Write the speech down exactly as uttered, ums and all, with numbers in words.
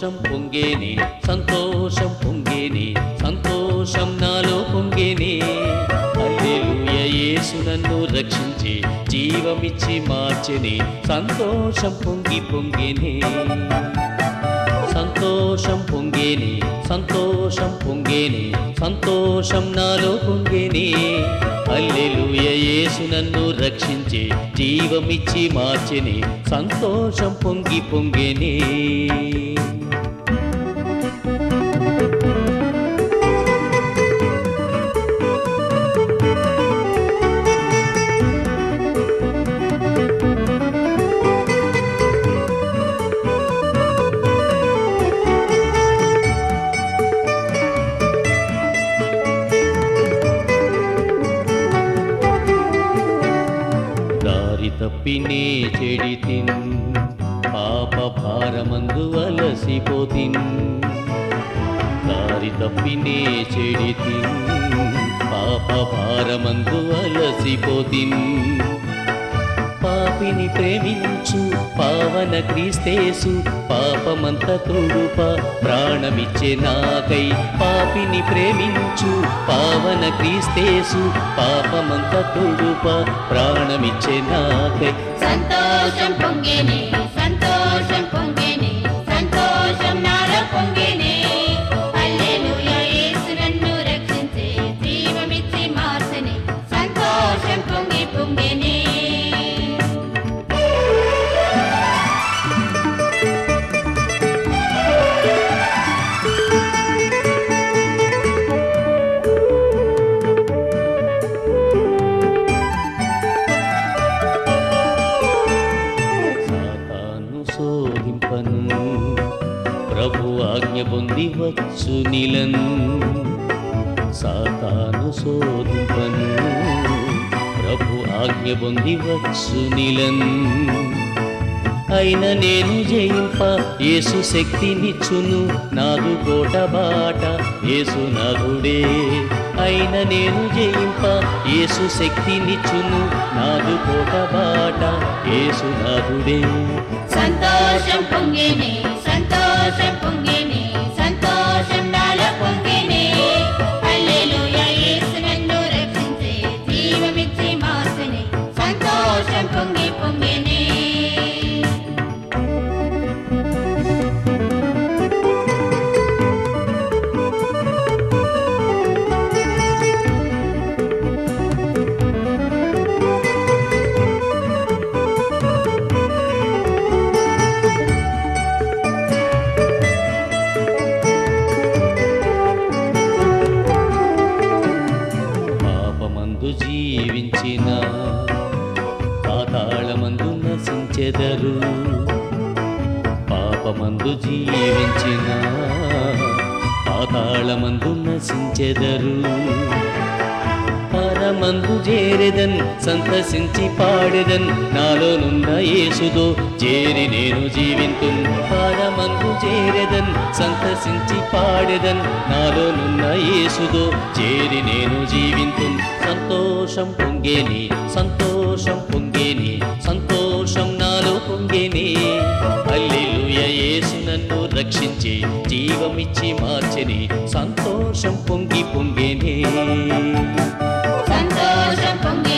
సంతోషం పొంగేనే సంతోషం పొంగేనే సంతోషం నాలో పొంగేనే హల్లెలూయా యేసు నన్ను రక్షించి జీవమిచ్చి మార్చెనే సంతోషం పొంగి పొంగేనే సంతోషం పొంగేనే సంతోషం పొంగేనే సంతోషం నాలో పొంగేనే హల్లెలూయా యేసు నన్ను రక్షించి జీవమిచ్చి మార్చెనే సంతోషం పొంగి పొంగేనే తప్పినే చెడితిన్ పాప భారమందు అలసిపోతిన్ దారి తప్పినే చెడితిన్ పాప భారమందు అలసిపోతిన్ పాపిని ప్రేమించు పావన క్రీస్తేసు పాపమంత తొడుప ప్రాణమిచ్చే నాకై పాపిని ప్రేమించు పావన క్రీస్తేసు పాపమంత తొడుప ప్రాణమిచ్చే నాకై సంతోషం పొంగేనే సంతోషం పొంగేనే సంతోషం నాలో పొంగేనే హల్లెలూయా యేసు నన్ను రక్షించే జీవమిచ్చి మార్చెనే సంతోషం పొంగి పొంగేనే శోధింపను ప్రభు ఆజ్ఞ పొంది వచ్చు నిలన్ సాతాను శోధింపను ప్రభు ఆజ్ఞ పొంది వచ్చు నిలన్ అయిన నేను జయింప యేసు శక్తినిచ్చును నాదు కోట బాట యేసు నాథుడే అయిన నేను జయింప యేసు శక్తినిచ్చును నాదు కోట బాట యేసు నాథుడే సంతోషం పొంగేనే సంతోషం పొంగేనే సంతోషం నాలో పొంగేనే హల్లెలూయా యేసు నన్ను రక్షించే జీవమిచ్చి మార్చెనే సంతోషం పొంగి పొంగేనే జీవించిన పాతాళమందు నశించెదరు పాపమందు జీవించిన పాతాళమందు నశించెదరు పరమందు చేరెదన్ సంతసించి పాడెదన్ నాలోనున్న యేసుదో చేరి నేను జీవింతున్ పరమందు చేరెదన్ సంతసించి పాడెదన్ నాలోనున్న యేసుదో చేరి నేను జీవింతున్ సంతోషం పొంగేనే సంతోషం పొంగేనే సంతోషం నాలో పొంగేనే హల్లెలూయా యేసు నన్ను రక్షించి జీవమిచ్చి మార్చెనే సంతోషం పొంగి పొంగేనే సంతోషం పొంగి